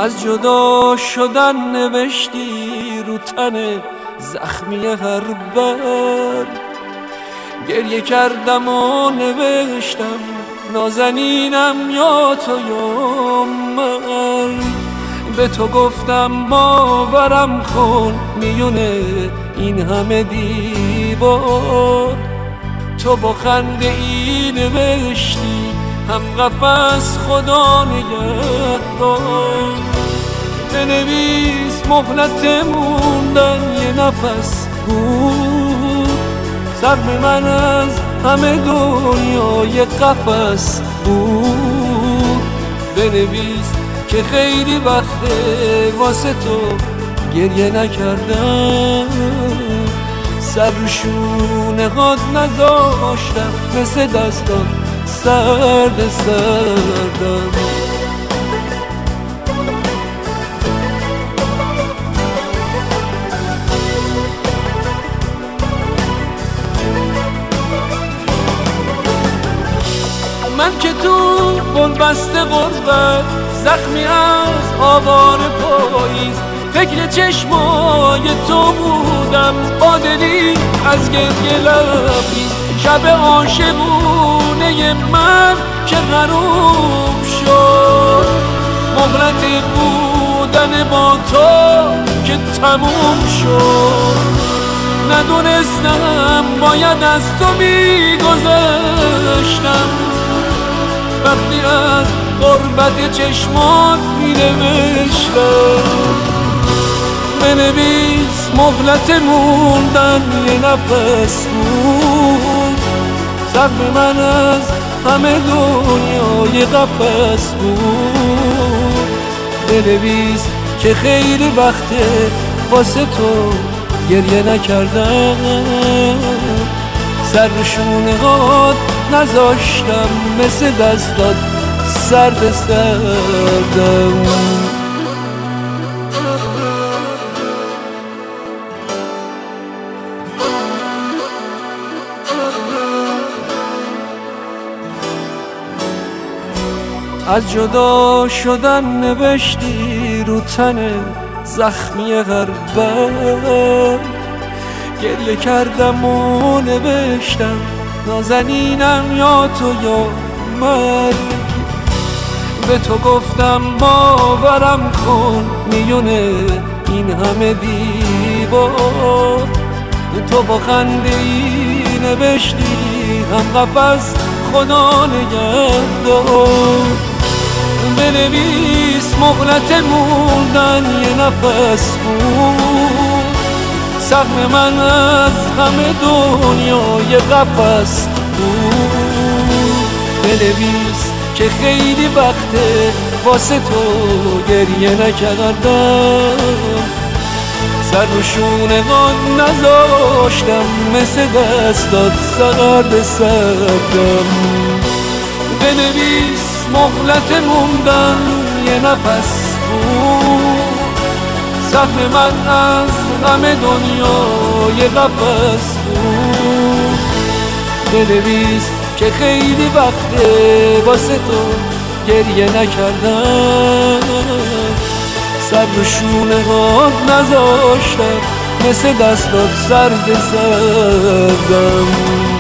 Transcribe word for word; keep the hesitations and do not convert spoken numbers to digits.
از جدا شدن نوشتی رو تن زخمی هر بر. گریه کردم و نوشتم نازنینم یا تو یا من. به تو گفتم باورم کن میونه این همه دیوار. تو با خنده ای نوشتی هم قفس خدا نگهدار. بنویس مهلت موندن یه نفس بود. سهم من از همه دنیای قفس بود. بنویس که خیلی وقته واسه تو گریه نکردم. سر رو شونه هات نذاشتم مثل دستان سرد سردم. من که تو بنبست غربت زخمی از آوار پاییز فکر چشمای تو بودم با دلی از گریه لبریز. شب عاشقونه من که غروب شد. مهلت بودن با تو که تموم شد. ندونستم باید از تو میگذشتم وقتی از غربت چشمات می نوشتم. بنویس مهلت موندن یه نفس بود. سهم من از همه دنیای قفس بود. بنویس که خیلی وقته واسه تو گریه نکردم. سر شونه هات نذاشتم مثل دستات سرد سردم. از جدا شدن نوشتی رو تن زخمی هر بر. گریه کردم و نوشتم نازنینم یا تو یا من. به تو گفتم باورم کن میونه این همه دیوار. تو با خنده ای نوشتی هم قفس خدا نگهدار. بنویس مهلت موندن یه نفس بود. سهم من از همه دنیای قفس بود. بنویس که خیلی وقته واسه تو گریه نکردم. سر رو شونه هات نذاشتم مثل دستات سرد سردم. بنویس مهلت موندن یه نفس بود. سهم من از همه دنیای قفس بود. بنویس که خیلی وقته واسه تو گریه نکردم. سر رو شونه هات نذاشتم مثل دستات سرد سردم.